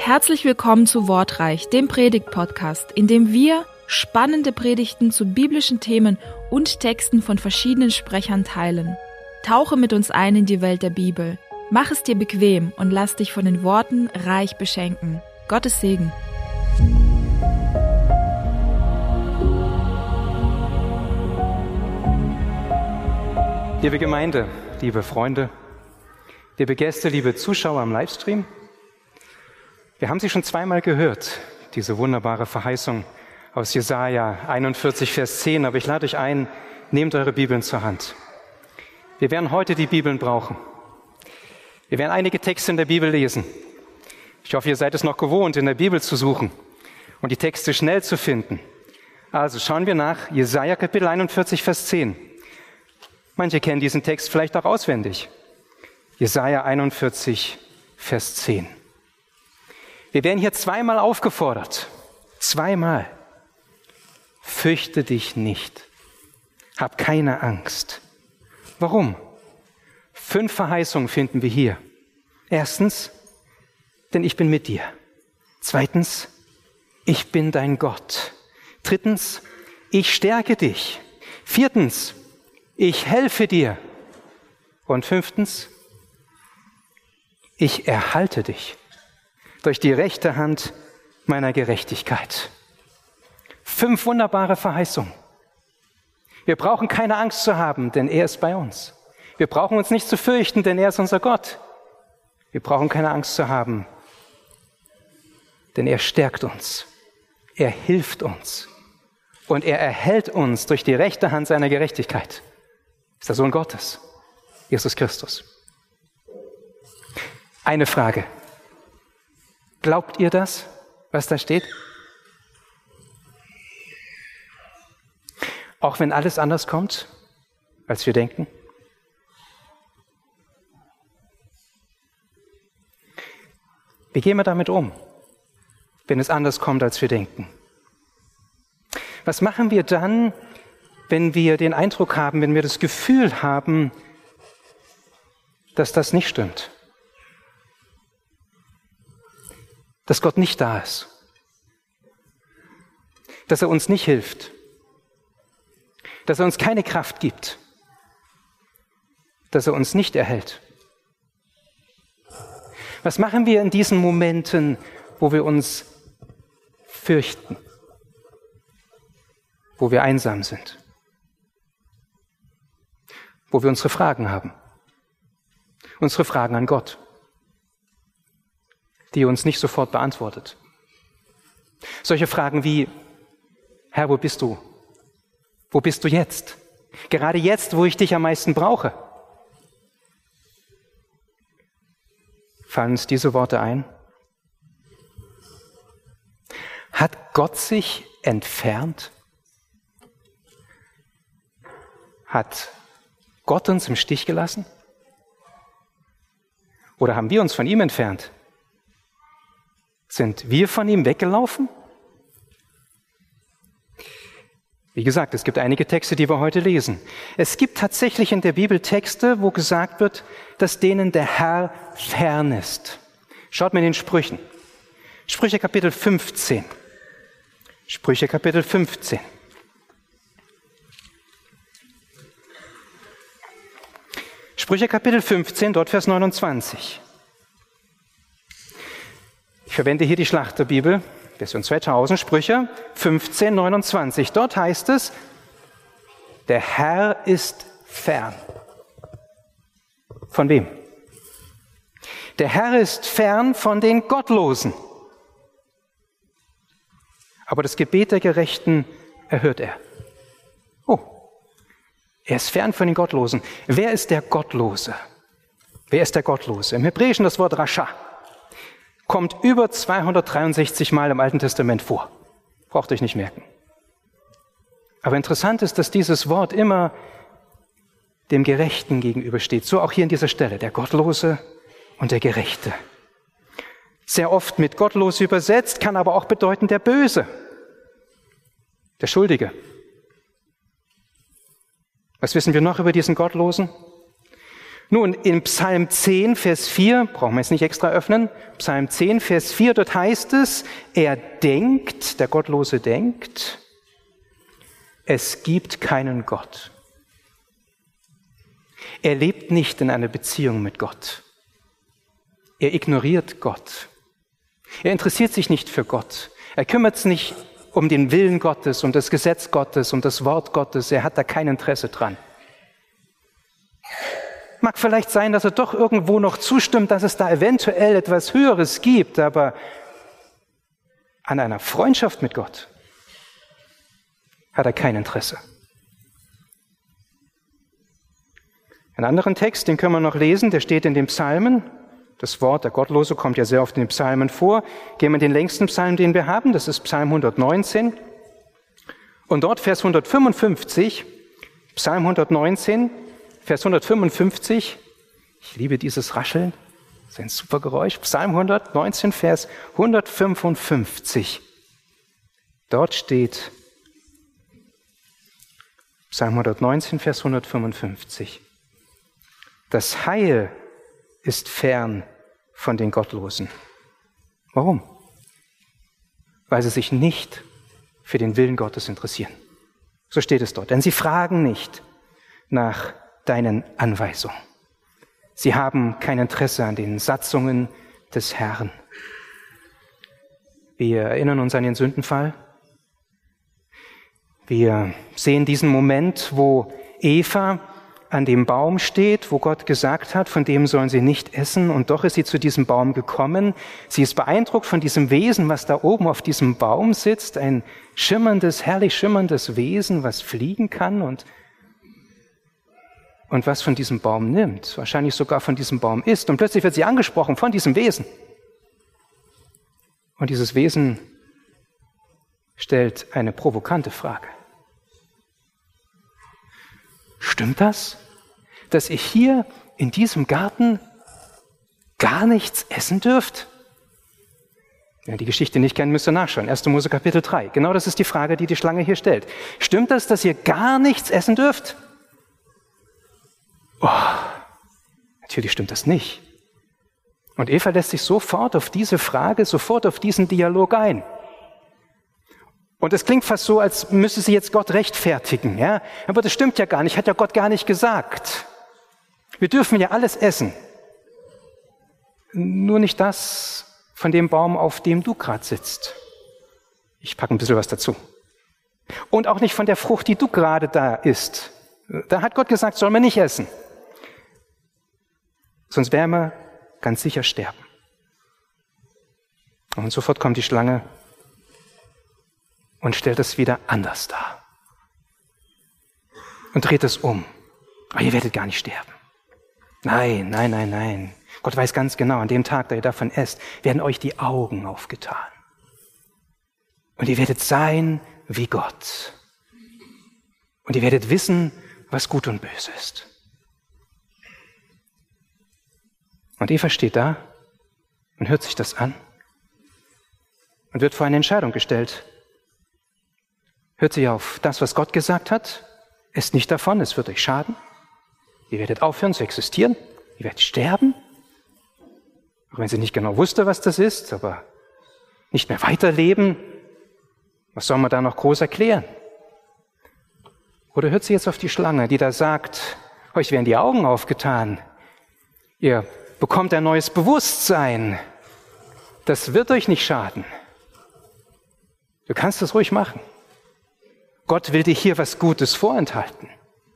Herzlich willkommen zu Wortreich, dem Predigt-Podcast, in dem wir spannende Predigten zu biblischen Themen und Texten von verschiedenen Sprechern teilen. Tauche mit uns ein in die Welt der Bibel. Mach es dir bequem und lass dich von den Worten reich beschenken. Gottes Segen. Liebe Gemeinde, liebe Freunde, liebe Gäste, liebe Zuschauer am Livestream, wir haben sie schon zweimal gehört, diese wunderbare Verheißung aus Jesaja 41, Vers 10, aber ich lade euch ein, nehmt eure Bibeln zur Hand. Wir werden heute die Bibeln brauchen. Wir werden einige Texte in der Bibel lesen. Ich hoffe, ihr seid es noch gewohnt, in der Bibel zu suchen und die Texte schnell zu finden. Also schauen wir nach Jesaja Kapitel 41, Vers 10. Manche kennen diesen Text vielleicht auch auswendig. Jesaja 41, Vers 10. Wir werden hier zweimal aufgefordert. Zweimal. Fürchte dich nicht. Hab keine Angst. Warum? 5 Verheißungen finden wir hier. Erstens, denn ich bin mit dir. Zweitens, ich bin dein Gott. Drittens, ich stärke dich. Viertens, ich helfe dir. Und 5, ich erhalte dich durch die rechte Hand meiner Gerechtigkeit. 5 wunderbare Verheißungen. Wir brauchen keine Angst zu haben, denn er ist bei uns. Wir brauchen uns nicht zu fürchten, denn er ist unser Gott. Wir brauchen keine Angst zu haben, denn er stärkt uns. Er hilft uns. Und er erhält uns durch die rechte Hand seiner Gerechtigkeit. Ist der Sohn Gottes, Jesus Christus. Eine Frage. Glaubt ihr das, was da steht? Auch wenn alles anders kommt, als wir denken? Wie gehen wir damit um, wenn es anders kommt, als wir denken? Was machen wir dann, wenn wir den Eindruck haben, wenn wir das Gefühl haben, dass das nicht stimmt? Dass Gott nicht da ist. Dass er uns nicht hilft. Dass er uns keine Kraft gibt. Dass er uns nicht erhält. Was machen wir in diesen Momenten, wo wir uns fürchten? Wo wir einsam sind? Wo wir unsere Fragen haben? Unsere Fragen an Gott, die er uns nicht sofort beantwortet. Solche Fragen wie, Herr, wo bist du? Wo bist du jetzt? Gerade jetzt, wo ich dich am meisten brauche. Fallen uns diese Worte ein? Hat Gott sich entfernt? Hat Gott uns im Stich gelassen? Oder haben wir uns von ihm entfernt? Sind wir von ihm weggelaufen? Wie gesagt, es gibt einige Texte, die wir heute lesen. Es gibt tatsächlich in der Bibel Texte, wo gesagt wird, dass denen der Herr fern ist. Schaut mal in den Sprüchen. Sprüche Kapitel 15. Sprüche Kapitel 15. Sprüche Kapitel 15, dort Vers 29. Ich verwende hier die Schlachterbibel, Version 2000, Sprüche 15, 29. Dort heißt es, der Herr ist fern. Von wem? Der Herr ist fern von den Gottlosen. Aber das Gebet der Gerechten erhört er. Oh, er ist fern von den Gottlosen. Wer ist der Gottlose? Wer ist der Gottlose? Im Hebräischen das Wort Rascha kommt über 263 Mal im Alten Testament vor. Braucht euch nicht merken. Aber interessant ist, dass dieses Wort immer dem Gerechten gegenübersteht. So auch hier an dieser Stelle, der Gottlose und der Gerechte. Sehr oft mit Gottlose übersetzt, kann aber auch bedeuten der Böse, der Schuldige. Was wissen wir noch über diesen Gottlosen? Nun, in Psalm 10, Vers 4, brauchen wir jetzt nicht extra öffnen, Psalm 10, Vers 4, dort heißt es, er denkt, der Gottlose denkt, es gibt keinen Gott. Er lebt nicht in einer Beziehung mit Gott. Er ignoriert Gott. Er interessiert sich nicht für Gott. Er kümmert sich nicht um den Willen Gottes, um das Gesetz Gottes, um das Wort Gottes. Er hat da kein Interesse dran. Mag vielleicht sein, dass er doch irgendwo noch zustimmt, dass es da eventuell etwas Höheres gibt, aber an einer Freundschaft mit Gott hat er kein Interesse. Einen anderen Text, den können wir noch lesen, der steht in den Psalmen. Das Wort der Gottlose kommt ja sehr oft in den Psalmen vor. Gehen wir in den längsten Psalm, den wir haben, das ist Psalm 119. Und dort Vers 155, Psalm 119, Vers 155, ich liebe dieses Rascheln, das ist ein super Geräusch. Psalm 119, Vers 155. Dort steht Psalm 119, Vers 155. Das Heil ist fern von den Gottlosen. Warum? Weil sie sich nicht für den Willen Gottes interessieren. So steht es dort. Denn sie fragen nicht nach deinen Anweisungen. Sie haben kein Interesse an den Satzungen des Herrn. Wir erinnern uns an den Sündenfall. Wir sehen diesen Moment, wo Eva an dem Baum steht, wo Gott gesagt hat, von dem sollen sie nicht essen, und doch ist sie zu diesem Baum gekommen. Sie ist beeindruckt von diesem Wesen, was da oben auf diesem Baum sitzt, ein schimmerndes, herrlich schimmerndes Wesen, was fliegen kann und was von diesem Baum nimmt, wahrscheinlich sogar von diesem Baum isst. Und plötzlich wird sie angesprochen von diesem Wesen. Und dieses Wesen stellt eine provokante Frage. Stimmt das, dass ihr hier in diesem Garten gar nichts essen dürft? Wer die Geschichte nicht kennt, müsst ihr nachschauen. 1. Mose Kapitel 3. Genau das ist die Frage, die die Schlange hier stellt. Stimmt das, dass ihr gar nichts essen dürft? Oh, natürlich stimmt das nicht. Und Eva lässt sich sofort auf diese Frage, sofort auf diesen Dialog ein. Und es klingt fast so, als müsse sie jetzt Gott rechtfertigen. Ja? Aber das stimmt ja gar nicht, hat ja Gott gar nicht gesagt. Wir dürfen ja alles essen. Nur nicht das von dem Baum, auf dem du gerade sitzt. Ich packe ein bisschen was dazu. Und auch nicht von der Frucht, die du gerade da isst. Da hat Gott gesagt, soll man nicht essen. Sonst werden wir ganz sicher sterben. Und sofort kommt die Schlange und stellt es wieder anders dar. Und dreht es um. Aber ihr werdet gar nicht sterben. Nein, nein, nein, nein. Gott weiß ganz genau, an dem Tag, da ihr davon esst, werden euch die Augen aufgetan. Und ihr werdet sein wie Gott. Und ihr werdet wissen, was gut und böse ist. Und Eva steht da und hört sich das an und wird vor eine Entscheidung gestellt. Hört sie auf das, was Gott gesagt hat, esst nicht davon, es wird euch schaden. Ihr werdet aufhören zu existieren, ihr werdet sterben. Auch wenn sie nicht genau wusste, was das ist, aber nicht mehr weiterleben, was soll man da noch groß erklären? Oder hört sie jetzt auf die Schlange, die da sagt, euch werden die Augen aufgetan, ihr bekommt ein neues Bewusstsein, das wird euch nicht schaden. Du kannst es ruhig machen. Gott will dir hier was Gutes vorenthalten.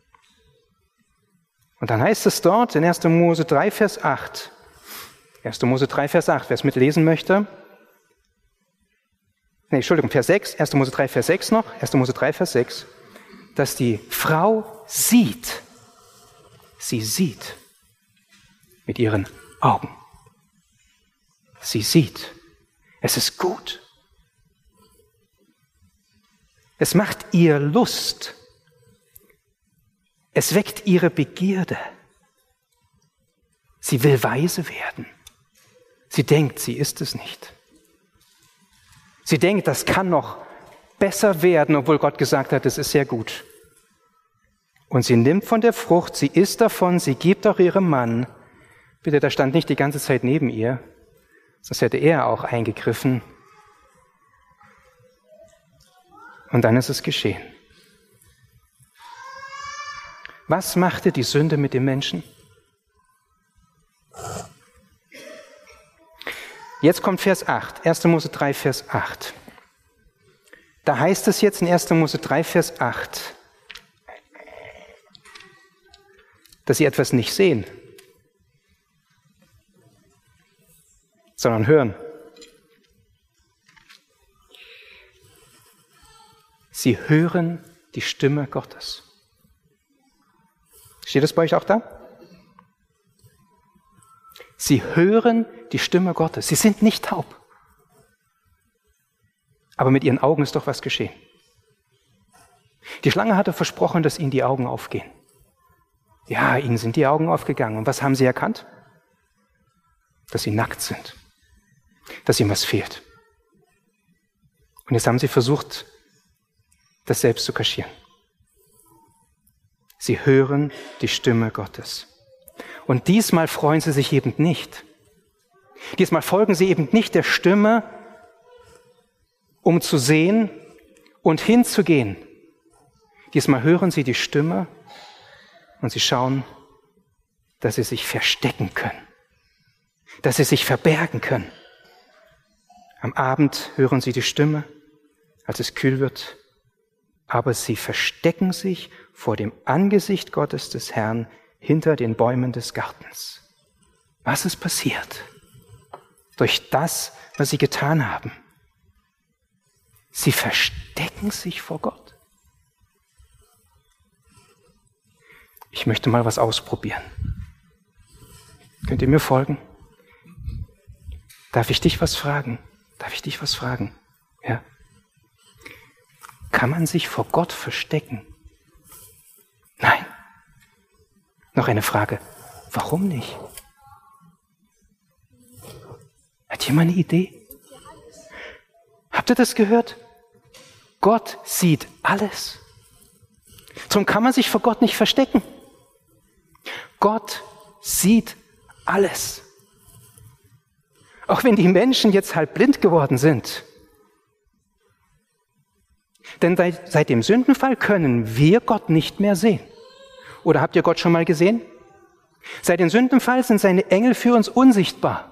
Und dann heißt es dort in 1. Mose 3, Vers 8, 1. Mose 3, Vers 8, wer es mitlesen möchte. Vers 6, 1. Mose 3, Vers 6 noch, 1. Mose 3, Vers 6, dass die Frau sieht, sie sieht mit ihren Augen. Sie sieht, es ist gut. Es macht ihr Lust. Es weckt ihre Begierde. Sie will weise werden. Sie denkt, sie ist es nicht. Sie denkt, das kann noch besser werden, obwohl Gott gesagt hat, es ist sehr gut. Und sie nimmt von der Frucht, sie isst davon, sie gibt auch ihrem Mann. Bitte, da stand nicht die ganze Zeit neben ihr, sonst hätte er auch eingegriffen. Und dann ist es geschehen. Was machte die Sünde mit dem Menschen? Jetzt kommt Vers 8, 1. Mose 3, Vers 8. Da heißt es jetzt in 1. Mose 3, Vers 8, dass sie etwas nicht sehen, sondern hören. Sie hören die Stimme Gottes. Steht das bei euch auch da? Sie hören die Stimme Gottes. Sie sind nicht taub. Aber mit ihren Augen ist doch was geschehen. Die Schlange hatte versprochen, dass ihnen die Augen aufgehen. Ja, ihnen sind die Augen aufgegangen. Und was haben sie erkannt? Dass sie nackt sind. Dass ihnen was fehlt. Und jetzt haben sie versucht, das selbst zu kaschieren. Sie hören die Stimme Gottes. Und diesmal freuen sie sich eben nicht. Diesmal folgen sie eben nicht der Stimme, um zu sehen und hinzugehen. Diesmal hören sie die Stimme und sie schauen, dass sie sich verstecken können, dass sie sich verbergen können. Am Abend hören sie die Stimme, als es kühl wird, aber sie verstecken sich vor dem Angesicht Gottes des Herrn hinter den Bäumen des Gartens. Was ist passiert? Durch das, was sie getan haben. Sie verstecken sich vor Gott. Ich möchte mal was ausprobieren. Könnt ihr mir folgen? Darf ich dich was fragen? Ja. Kann man sich vor Gott verstecken? Nein. Noch eine Frage. Warum nicht? Hat jemand eine Idee? Habt ihr das gehört? Gott sieht alles. Darum kann man sich vor Gott nicht verstecken. Gott sieht alles. Auch wenn die Menschen jetzt halb blind geworden sind. Denn seit dem Sündenfall können wir Gott nicht mehr sehen. Oder habt ihr Gott schon mal gesehen? Seit dem Sündenfall sind seine Engel für uns unsichtbar.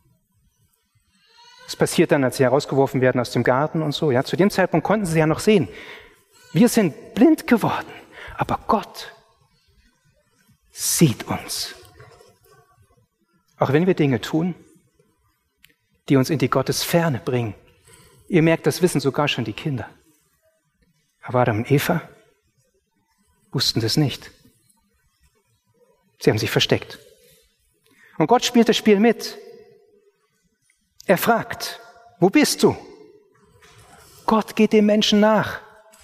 Das passiert dann, als sie herausgeworfen werden aus dem Garten und so. Ja, zu dem Zeitpunkt konnten sie ja noch sehen. Wir sind blind geworden, aber Gott sieht uns. Auch wenn wir Dinge tun, die uns in die Gottesferne bringen. Ihr merkt, das wissen sogar schon die Kinder. Aber Adam und Eva wussten das nicht. Sie haben sich versteckt. Und Gott spielt das Spiel mit. Er fragt, wo bist du? Gott geht dem Menschen nach.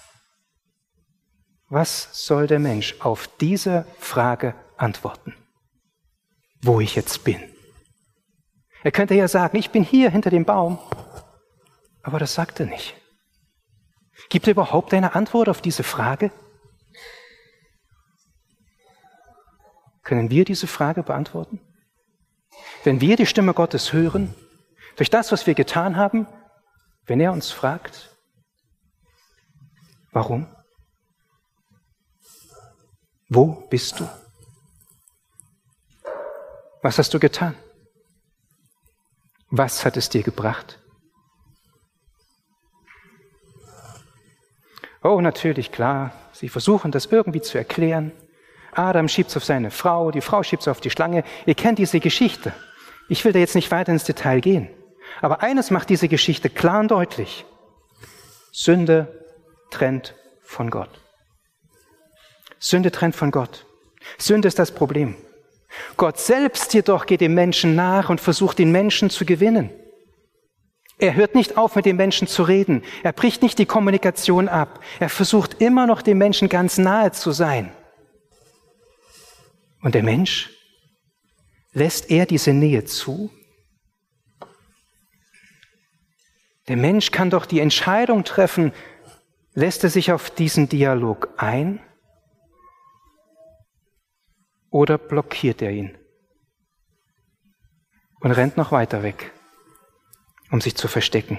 Was soll der Mensch auf diese Frage antworten? Wo ich jetzt bin. Er könnte ja sagen, ich bin hier hinter dem Baum. Aber das sagt er nicht. Gibt er überhaupt eine Antwort auf diese Frage? Können wir diese Frage beantworten? Wenn wir die Stimme Gottes hören, durch das, was wir getan haben, wenn er uns fragt, warum? Wo bist du? Was hast du getan? Was hat es dir gebracht? Oh, natürlich, klar, sie versuchen das irgendwie zu erklären. Adam schiebt es auf seine Frau, die Frau schiebt es auf die Schlange. Ihr kennt diese Geschichte. Ich will da jetzt nicht weiter ins Detail gehen. Aber eines macht diese Geschichte klar und deutlich. Sünde trennt von Gott. Sünde trennt von Gott. Sünde ist das Problem. Gott selbst jedoch geht dem Menschen nach und versucht, den Menschen zu gewinnen. Er hört nicht auf, mit dem Menschen zu reden. Er bricht nicht die Kommunikation ab. Er versucht immer noch, dem Menschen ganz nahe zu sein. Und der Mensch, lässt er diese Nähe zu? Der Mensch kann doch die Entscheidung treffen, lässt er sich auf diesen Dialog ein oder blockiert er ihn und rennt noch weiter weg, um sich zu verstecken?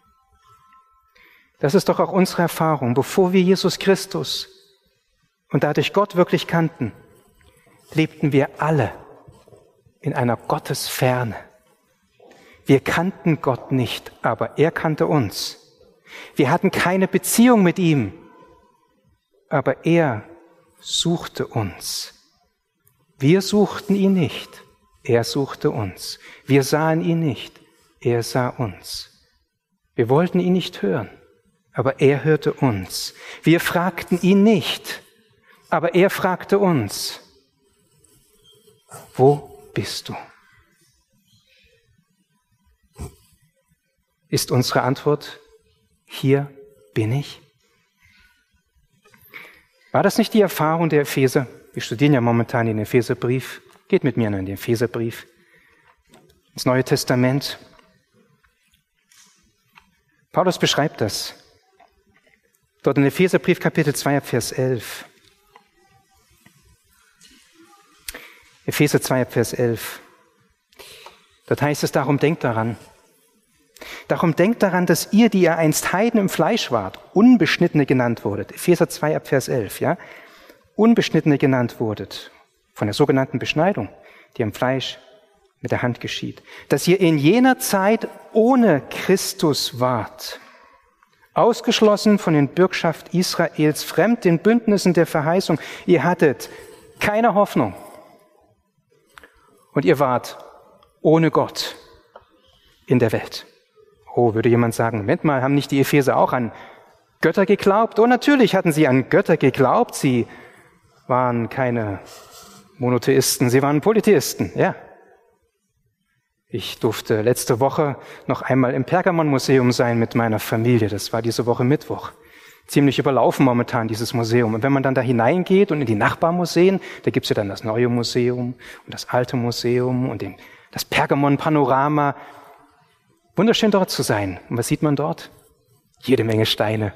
Das ist doch auch unsere Erfahrung. Bevor wir Jesus Christus und dadurch Gott wirklich kannten, lebten wir alle in einer Gottesferne. Wir kannten Gott nicht, aber er kannte uns. Wir hatten keine Beziehung mit ihm, aber er suchte uns. Wir suchten ihn nicht, er suchte uns. Wir sahen ihn nicht, er sah uns. Wir wollten ihn nicht hören, aber er hörte uns. Wir fragten ihn nicht, aber er fragte uns: Wo bist du? Ist unsere Antwort: Hier bin ich? War das nicht die Erfahrung der Epheser? Wir studieren ja momentan den Epheserbrief. Geht mit mir in den Epheserbrief, ins Neue Testament. Paulus beschreibt das. Dort in Epheserbrief Kapitel 2, Vers 11. Epheser 2, Vers 11. Dort heißt es: Darum denkt daran, dass ihr, die ihr einst Heiden im Fleisch wart, Unbeschnittene genannt wurdet. Epheser 2, Vers 11, ja? Unbeschnittene genannt wurdet, von der sogenannten Beschneidung, die am Fleisch mit der Hand geschieht. Dass ihr in jener Zeit ohne Christus wart, ausgeschlossen von den Bürgschaft Israels, fremd den Bündnissen der Verheißung. Ihr hattet keine Hoffnung und ihr wart ohne Gott in der Welt. Oh, würde jemand sagen: Moment mal, haben nicht die Epheser auch an Götter geglaubt? Oh, natürlich hatten sie an Götter geglaubt. Sie waren keine Monotheisten, sie waren Polytheisten, ja. Ich durfte letzte Woche noch einmal im Pergamon-Museum sein mit meiner Familie. Das war diese Woche Mittwoch. Ziemlich überlaufen momentan, dieses Museum. Und wenn man dann da hineingeht und in die Nachbarmuseen, da gibt's ja dann das neue Museum und das alte Museum und das Pergamon-Panorama. Wunderschön dort zu sein. Und was sieht man dort? Jede Menge Steine,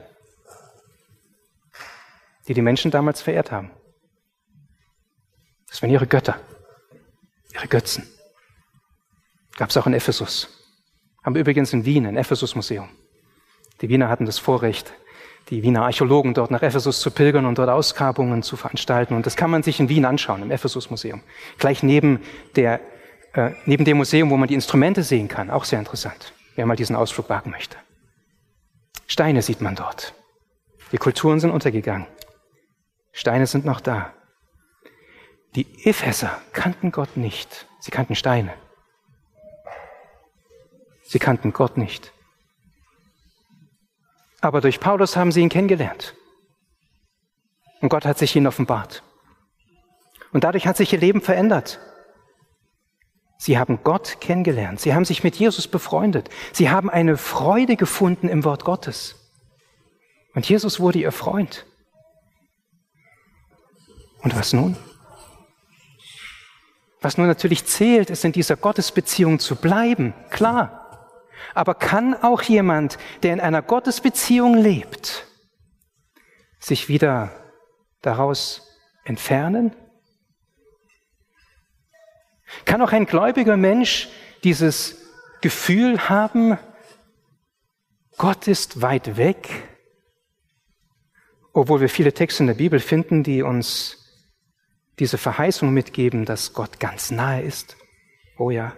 die die Menschen damals verehrt haben. Das waren ihre Götter, ihre Götzen. Gab es auch in Ephesus. Haben wir übrigens in Wien ein Ephesus-Museum. Die Wiener hatten das Vorrecht, die Wiener Archäologen dort nach Ephesus zu pilgern und dort Ausgrabungen zu veranstalten. Und das kann man sich in Wien anschauen, im Ephesus-Museum. Gleich neben dem Museum, wo man die Instrumente sehen kann. Auch sehr interessant, wer mal diesen Ausflug wagen möchte. Steine sieht man dort. Die Kulturen sind untergegangen. Steine sind noch da. Die Epheser kannten Gott nicht. Sie kannten Steine. Sie kannten Gott nicht. Aber durch Paulus haben sie ihn kennengelernt. Und Gott hat sich ihnen offenbart. Und dadurch hat sich ihr Leben verändert. Sie haben Gott kennengelernt. Sie haben sich mit Jesus befreundet. Sie haben eine Freude gefunden im Wort Gottes. Und Jesus wurde ihr Freund. Und was nun? Was nun natürlich zählt, ist in dieser Gottesbeziehung zu bleiben. Klar. Aber kann auch jemand, der in einer Gottesbeziehung lebt, sich wieder daraus entfernen? Kann auch ein gläubiger Mensch dieses Gefühl haben, Gott ist weit weg, obwohl wir viele Texte in der Bibel finden, die uns diese Verheißung mitgeben, dass Gott ganz nahe ist? Oh ja.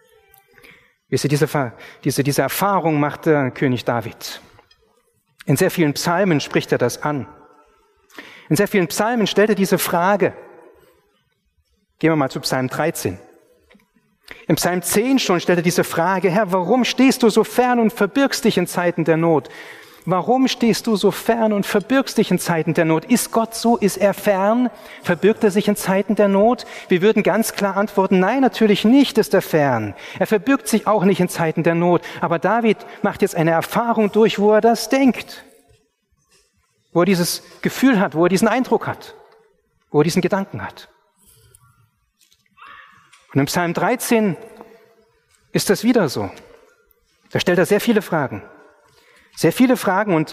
Diese Erfahrung machte König David. In sehr vielen Psalmen spricht er das an. In sehr vielen Psalmen stellt er diese Frage. Gehen wir mal zu Psalm 13. Im Psalm 10 schon stellt er diese Frage: Herr, warum stehst du so fern und verbirgst dich in Zeiten der Not? Warum stehst du so fern und verbirgst dich in Zeiten der Not? Ist Gott so? Ist er fern? Verbirgt er sich in Zeiten der Not? Wir würden ganz klar antworten: Nein, natürlich nicht ist er fern. Er verbirgt sich auch nicht in Zeiten der Not. Aber David macht jetzt eine Erfahrung durch, wo er das denkt. Wo er dieses Gefühl hat, wo er diesen Eindruck hat, wo er diesen Gedanken hat. Und im Psalm 13 ist das wieder so. Da stellt er sehr viele Fragen. Sehr viele Fragen und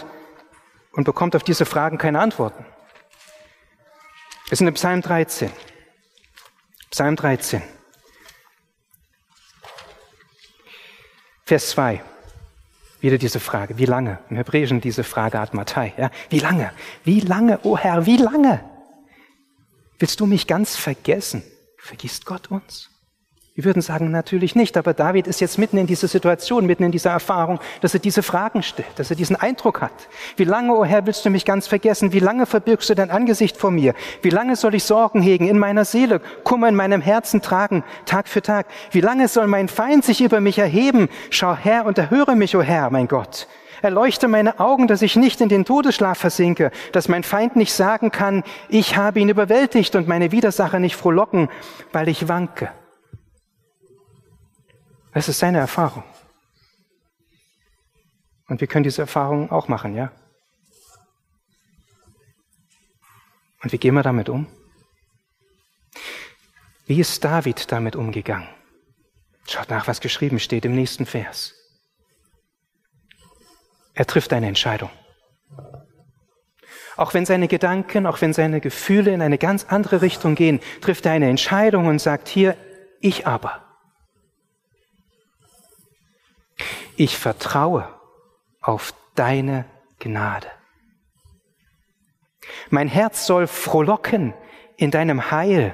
bekommt auf diese Fragen keine Antworten. Wir sind im Psalm 13. Psalm 13. Vers 2. Wieder diese Frage, wie lange? Im Hebräischen diese Frage ad Matthai. Ja? Wie lange? Wie lange, o Herr, wie lange? Willst du mich ganz vergessen? Vergisst Gott uns? Wir würden sagen, natürlich nicht, aber David ist jetzt mitten in dieser Situation, mitten in dieser Erfahrung, dass er diese Fragen stellt, dass er diesen Eindruck hat. Wie lange, o Herr, willst du mich ganz vergessen? Wie lange verbirgst du dein Angesicht vor mir? Wie lange soll ich Sorgen hegen in meiner Seele, Kummer in meinem Herzen tragen, Tag für Tag? Wie lange soll mein Feind sich über mich erheben? Schau her und erhöre mich, o Herr, mein Gott. Erleuchte meine Augen, dass ich nicht in den Todesschlaf versinke, dass mein Feind nicht sagen kann, ich habe ihn überwältigt und meine Widersacher nicht frohlocken, weil ich wanke. Das ist seine Erfahrung. Und wir können diese Erfahrung auch machen, ja? Und wie gehen wir damit um? Wie ist David damit umgegangen? Schaut nach, was geschrieben steht im nächsten Vers. Er trifft eine Entscheidung. Auch wenn seine Gedanken, auch wenn seine Gefühle in eine ganz andere Richtung gehen, trifft er eine Entscheidung und sagt hier, ich aber. Ich vertraue auf deine Gnade. Mein Herz soll frohlocken in deinem Heil.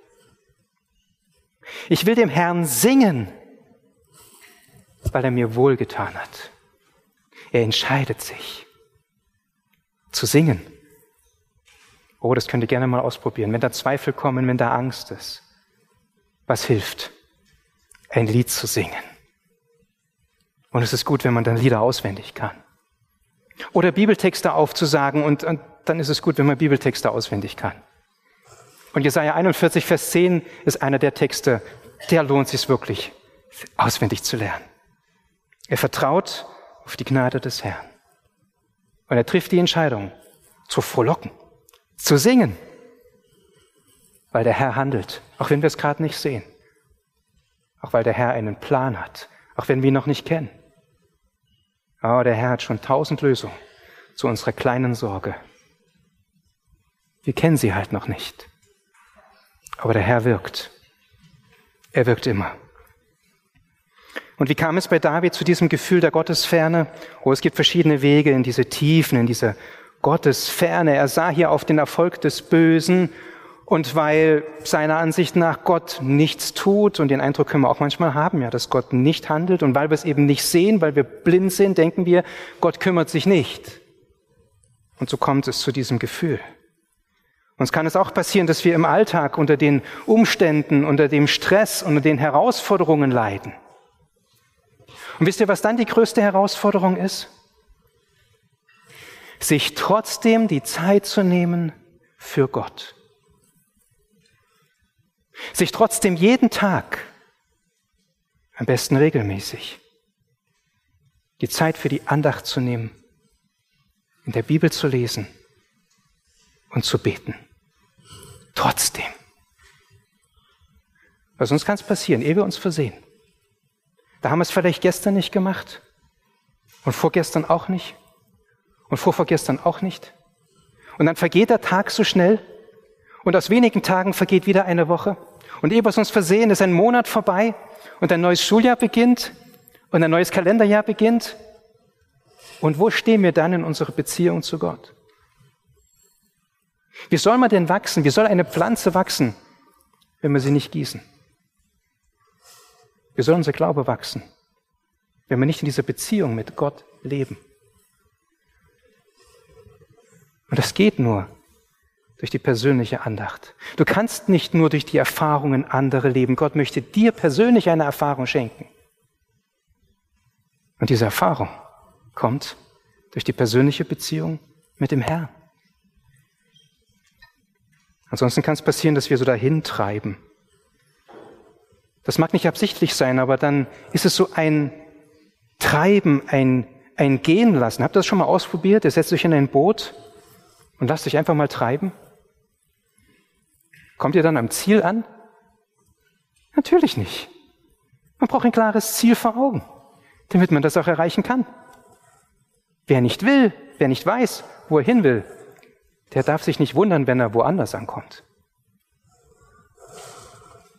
Ich will dem Herrn singen, weil er mir wohlgetan hat. Er entscheidet sich zu singen. Oh, das könnt ihr gerne mal ausprobieren. Wenn da Zweifel kommen, wenn da Angst ist. Was hilft? Ein Lied zu singen. Und es ist gut, wenn man dann Lieder auswendig kann. Oder Bibeltexte aufzusagen und dann ist es gut, wenn man Bibeltexte auswendig kann. Und Jesaja 41, Vers 10 ist einer der Texte, der lohnt sich wirklich, auswendig zu lernen. Er vertraut auf die Gnade des Herrn. Und er trifft die Entscheidung, zu frohlocken, zu singen, weil der Herr handelt, auch wenn wir es gerade nicht sehen. Auch weil der Herr einen Plan hat, auch wenn wir ihn noch nicht kennen. Aber der Herr hat schon 1000 Lösungen zu unserer kleinen Sorge. Wir kennen sie halt noch nicht. Aber der Herr wirkt. Er wirkt immer. Und wie kam es bei David zu diesem Gefühl der Gottesferne? Oh, es gibt verschiedene Wege in diese Tiefen, in diese Gottesferne. Er sah hier auf den Erfolg des Bösen. Und weil seiner Ansicht nach Gott nichts tut, und den Eindruck können wir auch manchmal haben, ja, dass Gott nicht handelt, und weil wir es eben nicht sehen, weil wir blind sind, denken wir, Gott kümmert sich nicht. Und so kommt es zu diesem Gefühl. Uns kann es auch passieren, dass wir im Alltag unter den Umständen, unter dem Stress, unter den Herausforderungen leiden. Und wisst ihr, was dann die größte Herausforderung ist? Sich trotzdem die Zeit zu nehmen für Gott. Sich trotzdem jeden Tag, am besten regelmäßig, die Zeit für die Andacht zu nehmen, in der Bibel zu lesen und zu beten. Trotzdem. Weil sonst kann es passieren, ehe wir uns versehen. Da haben wir es vielleicht gestern nicht gemacht und vorgestern auch nicht und vorvorgestern auch nicht. Und dann vergeht der Tag so schnell und aus wenigen Tagen vergeht wieder eine Woche. Und ehe wir es uns versehen, ist ein Monat vorbei und ein neues Schuljahr beginnt und ein neues Kalenderjahr beginnt. Und wo stehen wir dann in unserer Beziehung zu Gott? Wie soll man denn wachsen? Wie soll eine Pflanze wachsen, wenn wir sie nicht gießen? Wie soll unser Glaube wachsen, wenn wir nicht in dieser Beziehung mit Gott leben? Und das geht nur durch die persönliche Andacht. Du kannst nicht nur durch die Erfahrungen anderer leben. Gott möchte dir persönlich eine Erfahrung schenken. Und diese Erfahrung kommt durch die persönliche Beziehung mit dem Herrn. Ansonsten kann es passieren, dass wir so dahin treiben. Das mag nicht absichtlich sein, aber dann ist es so ein Treiben, ein Gehen lassen. Habt ihr das schon mal ausprobiert? Ihr setzt euch in ein Boot und lasst euch einfach mal treiben. Kommt ihr dann am Ziel an? Natürlich nicht. Man braucht ein klares Ziel vor Augen, damit man das auch erreichen kann. Wer nicht will, wer nicht weiß, wo er hin will, der darf sich nicht wundern, wenn er woanders ankommt.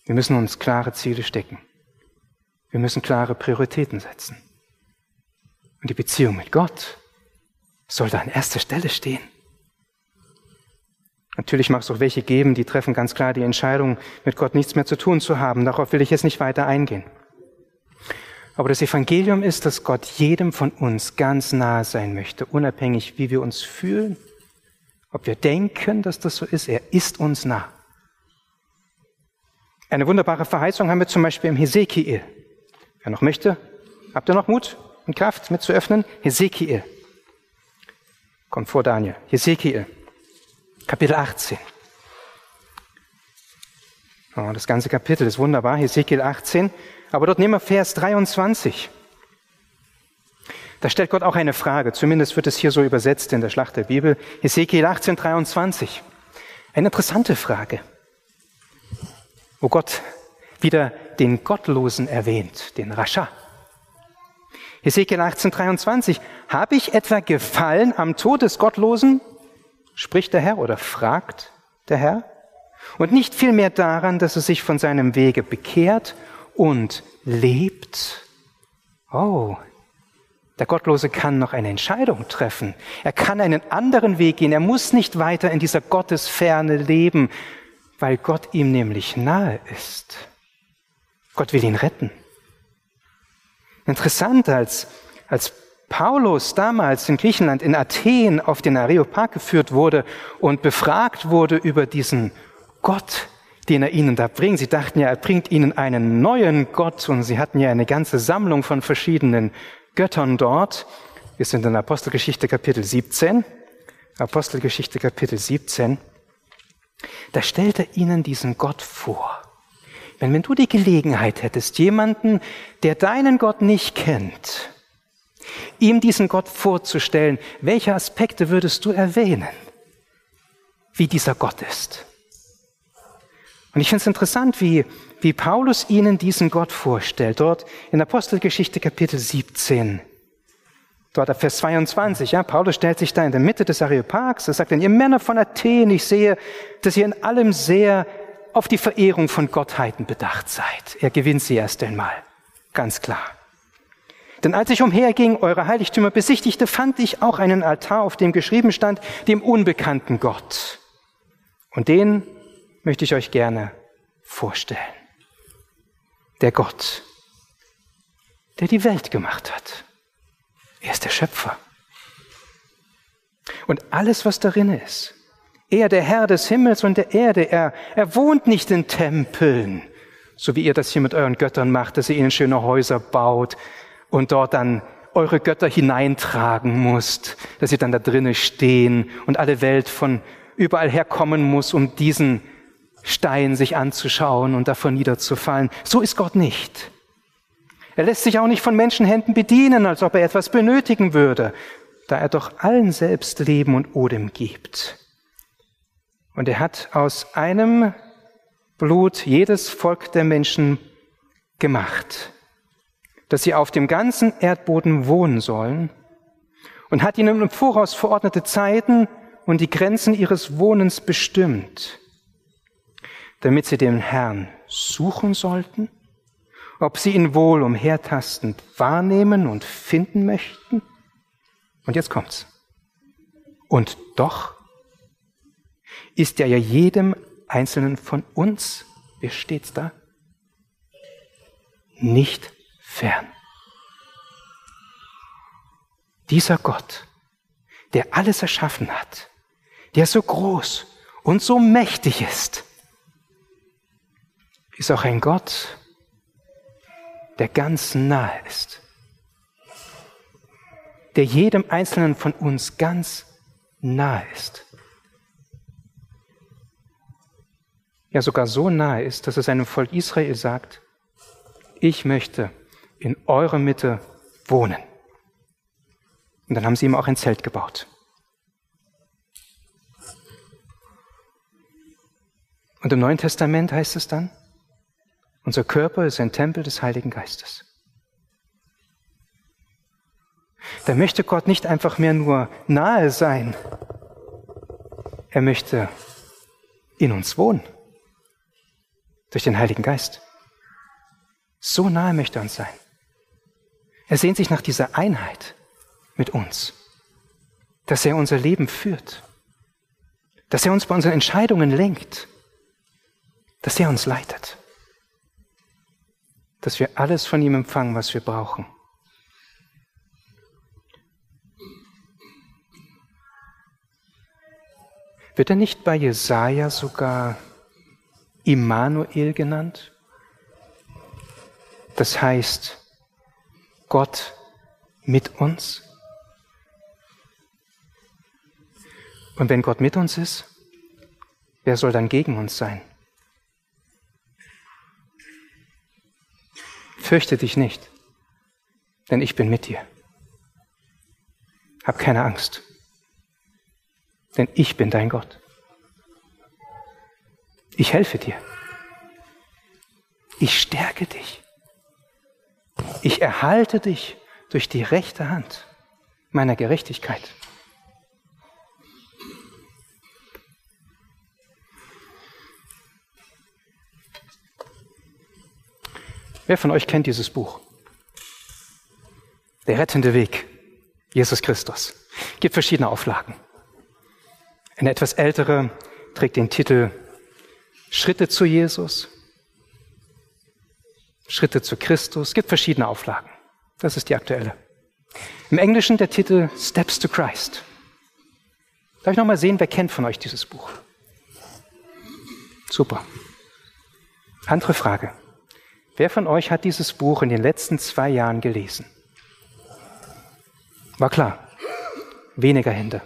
Wir müssen uns klare Ziele stecken. Wir müssen klare Prioritäten setzen. Und die Beziehung mit Gott soll da an erster Stelle stehen. Natürlich mag es auch welche geben, die treffen ganz klar die Entscheidung, mit Gott nichts mehr zu tun zu haben. Darauf will ich jetzt nicht weiter eingehen. Aber das Evangelium ist, dass Gott jedem von uns ganz nahe sein möchte, unabhängig wie wir uns fühlen, ob wir denken, dass das so ist. Er ist uns nah. Eine wunderbare Verheißung haben wir zum Beispiel im Hesekiel. Wer noch möchte, habt ihr noch Mut und Kraft mit zu öffnen? Hesekiel. Kommt vor Daniel. Hesekiel, Kapitel 18. Oh, das ganze Kapitel ist wunderbar, Hesekiel 18. Aber dort nehmen wir Vers 23. Da stellt Gott auch eine Frage, zumindest wird es hier so übersetzt in der Schlacht der Bibel. Hesekiel 18, 23. Eine interessante Frage, wo Gott wieder den Gottlosen erwähnt, den Rascha. Hesekiel 18, 23. Habe ich etwa Gefallen am Tod des Gottlosen? Spricht der Herr oder fragt der Herr? Und nicht vielmehr daran, dass er sich von seinem Wege bekehrt und lebt. Oh, der Gottlose kann noch eine Entscheidung treffen. Er kann einen anderen Weg gehen. Er muss nicht weiter in dieser Gottesferne leben, weil Gott ihm nämlich nahe ist. Gott will ihn retten. Interessant, als Paulus damals in Griechenland, in Athen, auf den Areopag geführt wurde und befragt wurde über diesen Gott, den er ihnen da bringt. Sie dachten ja, er bringt ihnen einen neuen Gott und sie hatten ja eine ganze Sammlung von verschiedenen Göttern dort. Wir sind in Apostelgeschichte Kapitel 17. Apostelgeschichte Kapitel 17. Da stellt er ihnen diesen Gott vor. Wenn du die Gelegenheit hättest, jemanden, der deinen Gott nicht kennt, ihm diesen Gott vorzustellen, welche Aspekte würdest du erwähnen, wie dieser Gott ist? Und ich finde es interessant, wie Paulus ihnen diesen Gott vorstellt. Dort in Apostelgeschichte Kapitel 17, dort ab Vers 22. Ja, Paulus stellt sich da in der Mitte des Areopags. Er sagt dann, ihr Männer von Athen, ich sehe, dass ihr in allem sehr auf die Verehrung von Gottheiten bedacht seid. Er gewinnt sie erst einmal, ganz klar. Denn als ich umherging, eure Heiligtümer besichtigte, fand ich auch einen Altar, auf dem geschrieben stand, dem unbekannten Gott. Und den möchte ich euch gerne vorstellen. Der Gott, der die Welt gemacht hat. Er ist der Schöpfer. Und alles, was darin ist. Er, der Herr des Himmels und der Erde, er wohnt nicht in Tempeln, so wie ihr das hier mit euren Göttern macht, dass ihr ihnen schöne Häuser baut und dort dann eure Götter hineintragen musst, dass sie dann da drinnen stehen und alle Welt von überall herkommen muss, um diesen Stein sich anzuschauen und davon niederzufallen. So ist Gott nicht. Er lässt sich auch nicht von Menschenhänden bedienen, als ob er etwas benötigen würde, da er doch allen selbst Leben und Odem gibt. Und er hat aus einem Blut jedes Volk der Menschen gemacht, dass sie auf dem ganzen Erdboden wohnen sollen, und hat ihnen im Voraus verordnete Zeiten und die Grenzen ihres Wohnens bestimmt, damit sie den Herrn suchen sollten, ob sie ihn wohl umhertastend wahrnehmen und finden möchten. Und jetzt kommt's. Und doch ist er ja jedem Einzelnen von uns, wie steht's da, nicht fern. Dieser Gott, der alles erschaffen hat, der so groß und so mächtig ist auch ein Gott, der ganz nahe ist, der jedem Einzelnen von uns ganz nahe ist. Ja, sogar so nahe ist, dass er seinem Volk Israel sagt, ich möchte in eurer Mitte wohnen. Und dann haben sie ihm auch ein Zelt gebaut. Und im Neuen Testament heißt es dann, unser Körper ist ein Tempel des Heiligen Geistes. Da möchte Gott nicht einfach mehr nur nahe sein. Er möchte in uns wohnen. durch den Heiligen Geist. So nahe möchte er uns sein. Er sehnt sich nach dieser Einheit mit uns, dass er unser Leben führt, dass er uns bei unseren Entscheidungen lenkt, dass er uns leitet, dass wir alles von ihm empfangen, was wir brauchen. Wird er nicht bei Jesaja sogar Immanuel genannt? Das heißt, Gott mit uns. Und wenn Gott mit uns ist, wer soll dann gegen uns sein? Fürchte dich nicht, denn ich bin mit dir. Hab keine Angst, denn ich bin dein Gott. Ich helfe dir. Ich stärke dich. Ich erhalte dich durch die rechte Hand meiner Gerechtigkeit. Wer von euch kennt dieses Buch? Der rettende Weg, Jesus Christus. Es gibt verschiedene Auflagen. Eine etwas ältere trägt den Titel Schritte zu Jesus, Schritte zu Christus. Es gibt verschiedene Auflagen. Das ist die aktuelle. Im Englischen der Titel Steps to Christ. Darf ich noch mal sehen, wer kennt von euch dieses Buch? Super. Andere Frage. Wer von euch hat dieses Buch in den letzten 2 Jahren gelesen? War klar. Weniger Hände.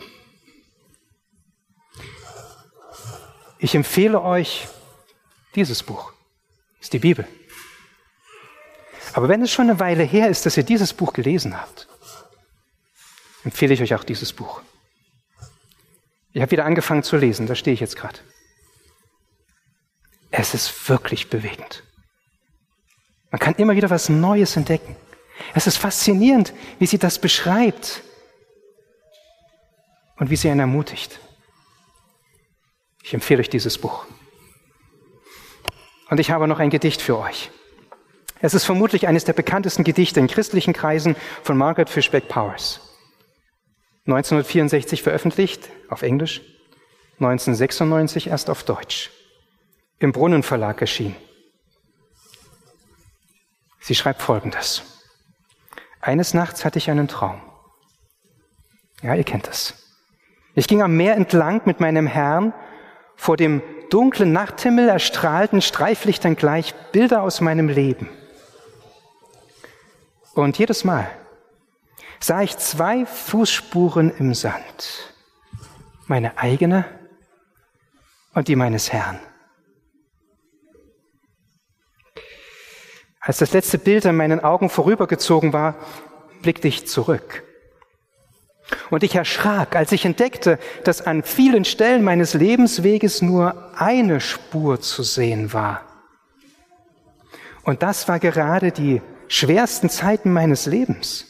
Ich empfehle euch dieses Buch. Das ist die Bibel. Aber wenn es schon eine Weile her ist, dass ihr dieses Buch gelesen habt, empfehle ich euch auch dieses Buch. Ich habe wieder angefangen zu lesen, da stehe ich jetzt gerade. Es ist wirklich bewegend. Man kann immer wieder was Neues entdecken. Es ist faszinierend, wie sie das beschreibt und wie sie einen ermutigt. Ich empfehle euch dieses Buch. Und ich habe noch ein Gedicht für euch. Es ist vermutlich eines der bekanntesten Gedichte in christlichen Kreisen von Margaret Fishback Powers. 1964 veröffentlicht, auf Englisch, 1996 erst auf Deutsch. Im Brunnen Verlag erschienen. Sie schreibt Folgendes. Eines Nachts hatte ich einen Traum. Ja, ihr kennt es. Ich ging am Meer entlang mit meinem Herrn. Vor dem dunklen Nachthimmel erstrahlten Streiflichtern gleich Bilder aus meinem Leben. Und jedes Mal sah ich 2 Fußspuren im Sand. Meine eigene und die meines Herrn. Als das letzte Bild an meinen Augen vorübergezogen war, blickte ich zurück. Und ich erschrak, als ich entdeckte, dass an vielen Stellen meines Lebensweges nur eine Spur zu sehen war. Und das war gerade die schwersten Zeiten meines Lebens.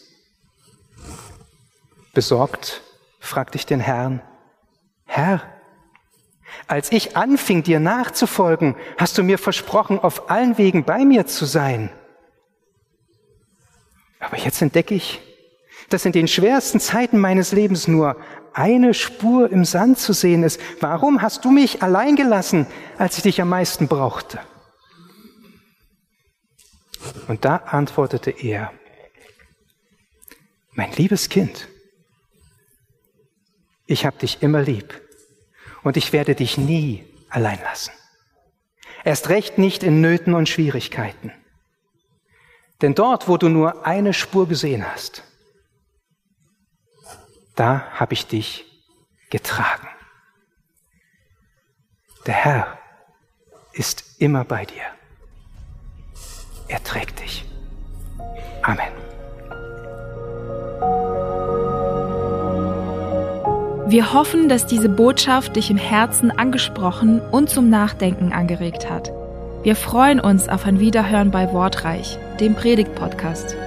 Besorgt fragte ich den Herrn, Herr, als ich anfing, dir nachzufolgen, hast du mir versprochen, auf allen Wegen bei mir zu sein. Aber jetzt entdecke ich, dass in den schwersten Zeiten meines Lebens nur eine Spur im Sand zu sehen ist. Warum hast du mich allein gelassen, als ich dich am meisten brauchte? Und da antwortete er, mein liebes Kind, ich habe dich immer lieb und ich werde dich nie allein lassen. Erst recht nicht in Nöten und Schwierigkeiten. Denn dort, wo du nur eine Spur gesehen hast, da habe ich dich getragen. Der Herr ist immer bei dir. Er trägt dich. Amen. Wir hoffen, dass diese Botschaft dich im Herzen angesprochen und zum Nachdenken angeregt hat. Wir freuen uns auf ein Wiederhören bei Wortreich, dem Predigt-Podcast.